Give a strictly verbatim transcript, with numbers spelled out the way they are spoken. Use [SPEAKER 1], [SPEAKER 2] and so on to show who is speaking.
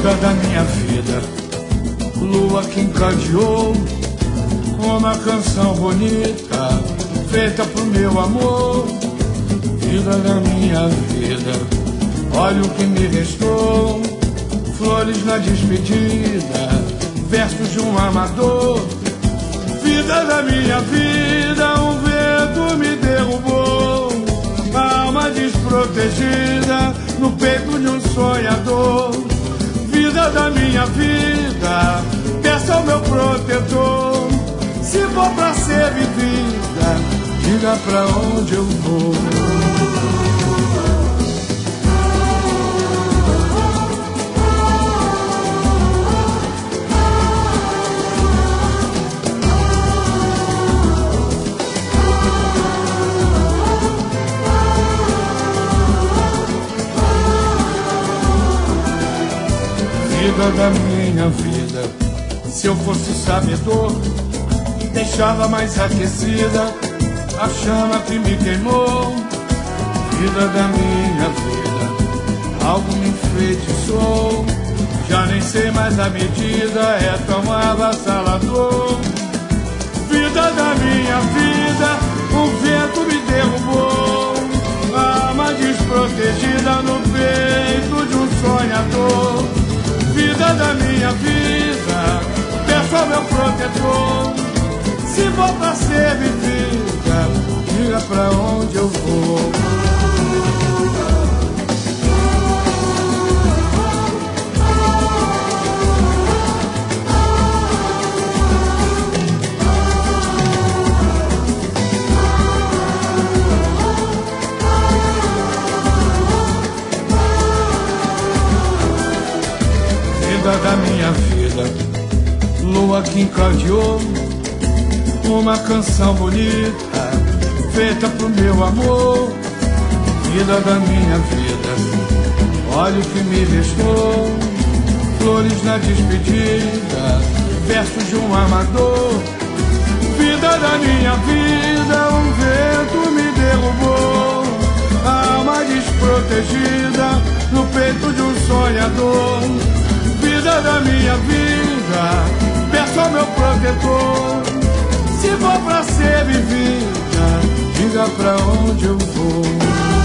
[SPEAKER 1] Vida da minha vida, lua que encadeou uma canção bonita feita pro meu amor. Vida da minha vida, olha o que me restou, flores na despedida, versos de um amador. Vida da minha vida, um vento me derrubou, alma desprotegida no peito de um sonhador. Vida da minha vida, peça ao meu protetor, se for pra ser vivida, diga pra onde eu vou. Vida da minha vida, se eu fosse sabedor, deixava mais aquecida a chama que me queimou. Vida da minha vida, algo me enfeitiçou, já nem sei mais a medida, é tão avassalador. Vida da minha vida, um vento me derrubou, alma desprotegida no peito de um sonhador. Vida da minha vida, peço ao meu protetor, se for pra ser vivida, diga pra onde eu vou. Vida da minha vida, lua que encadeou uma canção bonita feita pro meu amor. Vida da minha vida, olha o que me restou, flores na despedida, versos de um amador. Vida da minha vida, um vento me derrubou, alma desprotegida no peito de um sonhador. Vida da minha vida, peço ao meu protetor, se for pra ser vivida, diga pra onde eu vou.